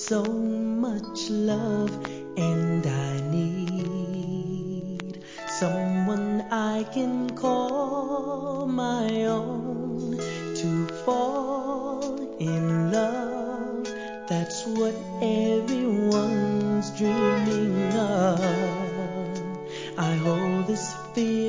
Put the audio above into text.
so much love, and I need someone I can call my own to fall in love. That's what everyone's dreaming of. I hold this feeling